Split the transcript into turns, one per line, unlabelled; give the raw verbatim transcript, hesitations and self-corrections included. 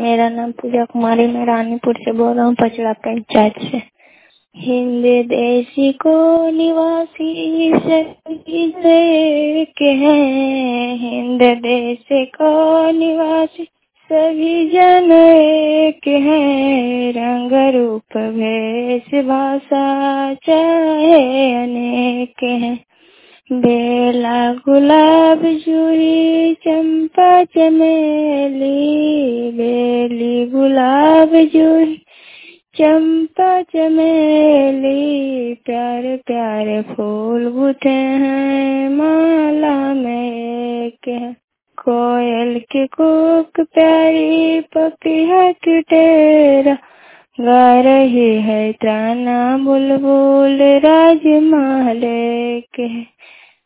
मेरा नाम पूजा कुमारी, मैं रानीपुर से बोल रहा हूँ, पचड़ा पंचायत से। हिंद देशी को निवासी सभी के हैं, हिंद देश को निवासी सभी जन एक हैं, रंग रूप भेष भाषा चाहे अनेक हैं। बेला गुलाब जूही चंपा चमेली, बेली गुलाब जूही चंपा चमेली, प्यारे प्यारे फूल गुथे हैं माला में एक है। कोयल की कूक प्यारी पपीहा की टेरा, गा रही है ताना बुलबुल राजमहल के है।